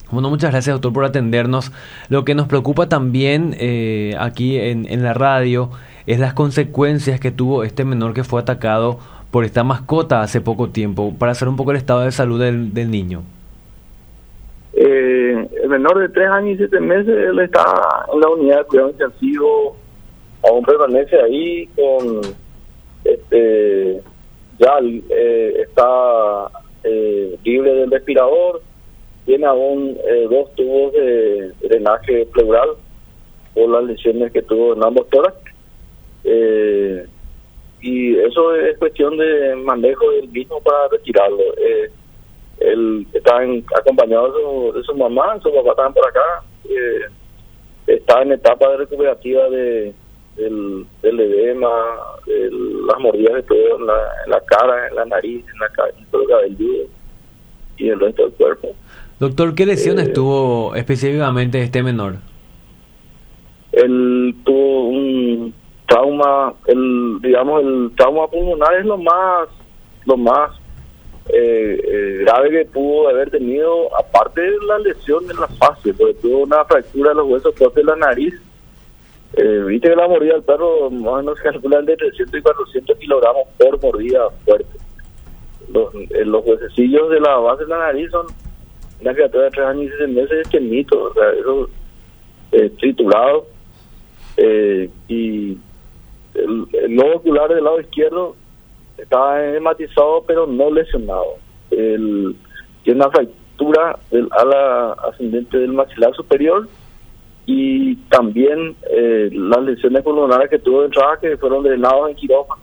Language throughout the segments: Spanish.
Bueno, muchas gracias, doctor, por atendernos. Lo que nos preocupa también aquí en la radio es las consecuencias que tuvo este menor que fue atacado por esta mascota hace poco tiempo, para saber un poco el estado de salud del niño. El menor de 3 años y 7 meses, él está en la unidad de cuidado intensivo, aún permanece ahí con, ya está libre del respirador, tiene aún 2 tubos de drenaje pleural por las lesiones que tuvo en ambos tórax, y eso es cuestión de manejo del mismo para retirarlo. Él está acompañado de su mamá, su papá también por acá, está en etapa de recuperativa del edema, de las mordidas de todo en la cara, en la nariz, en todo el cabelludo y el resto del cuerpo. Doctor, ¿qué lesiones tuvo específicamente este menor? Él tuvo un trauma, el trauma pulmonar es lo más grave que pudo haber tenido, aparte de la lesión en la fase, porque tuvo una fractura de los huesos propios de la nariz. Viste que la mordida del perro más o menos se calcula de 300 y 400 kilogramos por mordida fuerte. Los huesecillos de la base de la nariz son una criatura de 3 años y 6 meses pequeñitos, o sea, eso triturado, y el lobo ocular del lado izquierdo está hematizado pero no lesionado. Tiene una fractura del ala ascendente del maxilar superior y también las lesiones pulmonares que tuvo de entrada, que fueron drenados en quirófano.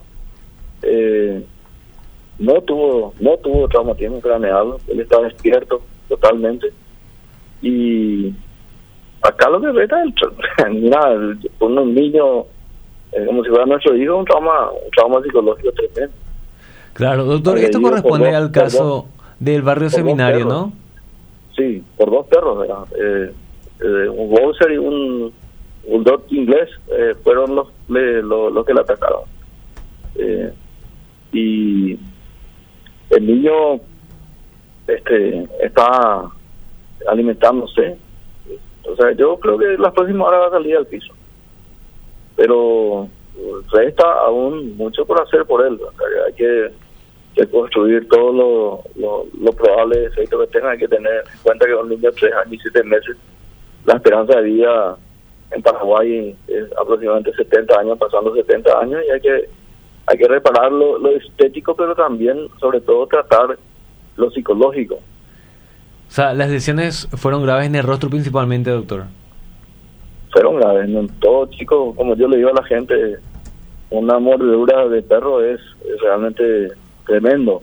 No tuvo traumatismo craneal, él está despierto totalmente, y acá lo que resta es mira, un niño como si fuera nuestro hijo, un trauma psicológico tremendo. Claro, doctor, esto corresponde al caso del barrio Seminario, ¿no? Sí, por 2 perros, ¿verdad? Un boxer y un bulldog inglés fueron los que le atacaron. Y el niño está alimentándose. O sea, yo creo que las próximas horas va a salir al piso. Pero resta aún mucho por hacer por él. O sea, hay que construir todo lo probable efecto que tenga. Hay que tener en cuenta que un niño de 3 años y 7 meses, la esperanza de vida en Paraguay es aproximadamente 70 años, pasando 70 años, y hay que reparar lo estético, pero también, sobre todo, tratar lo psicológico. O sea, las lesiones fueron graves en el rostro principalmente, doctor. Fueron graves, ¿no? Todo chico, como yo le digo a la gente, una mordedura de perro es realmente tremendo.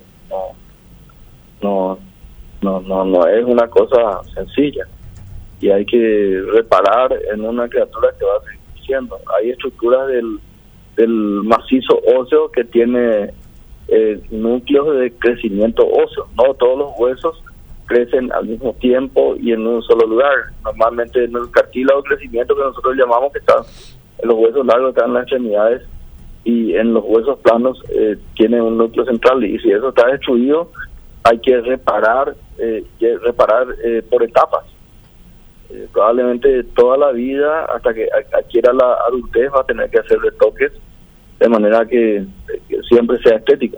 No es una cosa sencilla, y hay que reparar en una criatura que va a seguir creciendo. Hay estructuras del macizo óseo que tiene núcleos de crecimiento óseo. No todos los huesos crecen al mismo tiempo y en un solo lugar. Normalmente en el cartílago de crecimiento, que nosotros llamamos, que está en los huesos largos, están en las extremidades, y en los huesos planos tiene un núcleo central, y si eso está destruido hay que reparar por etapas. Probablemente toda la vida, hasta que adquiera la adultez, va a tener que hacer retoques de manera que siempre sea estética.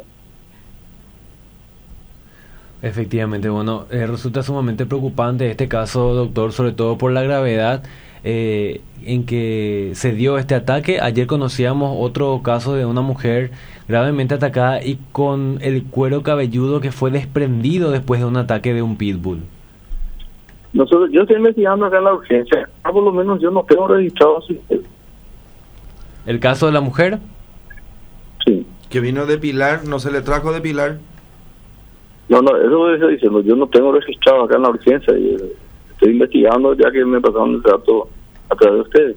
Efectivamente, bueno, resulta sumamente preocupante este caso, doctor, sobre todo por la gravedad en que se dio este ataque. Ayer conocíamos otro caso de una mujer gravemente atacada y con el cuero cabelludo que fue desprendido después de un ataque de un pitbull. Yo estoy investigando acá en la urgencia. Por lo menos yo no tengo registrado así. ¿El caso de la mujer? Sí. Que vino de Pilar, ¿no se le trajo de Pilar? No, eso estoy diciendo. Yo no tengo registrado acá en la urgencia. Y estoy investigando, ya que me pasaron el dato a través de ustedes.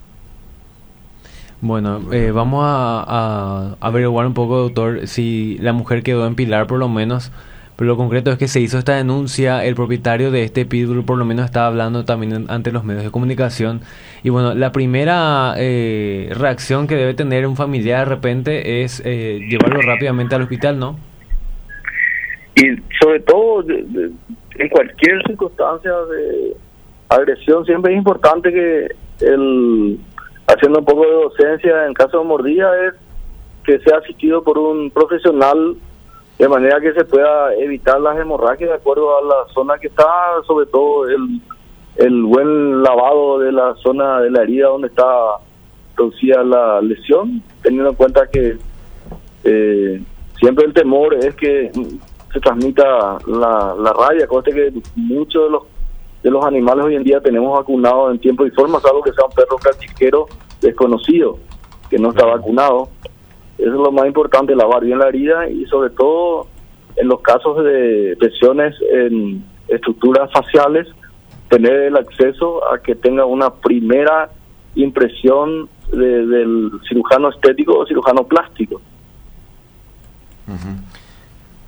Bueno, vamos a averiguar un poco, doctor, si la mujer quedó en Pilar por lo menos. Pero lo concreto es que se hizo esta denuncia, el propietario de este pitbull por lo menos estaba hablando también ante los medios de comunicación. Y bueno, la primera reacción que debe tener un familiar de repente es llevarlo rápidamente al hospital, ¿no? Y sobre todo, en cualquier circunstancia de agresión siempre es importante que haciendo un poco de docencia en caso de mordida, es que sea asistido por un profesional de manera que se pueda evitar las hemorragias de acuerdo a la zona que está, sobre todo el buen lavado de la zona de la herida donde está producida la lesión, teniendo en cuenta que siempre el temor es que se transmita la rabia. Conste que muchos de los animales hoy en día tenemos vacunados en tiempo y forma, salvo que sea un perro calchiquero desconocido que no está vacunado. Eso es lo más importante, lavar bien la herida y sobre todo en los casos de lesiones en estructuras faciales, tener el acceso a que tenga una primera impresión del cirujano estético o cirujano plástico.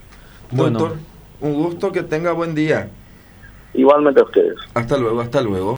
Doctor, un gusto, que tenga buen día. Igualmente a ustedes. Hasta luego, hasta luego.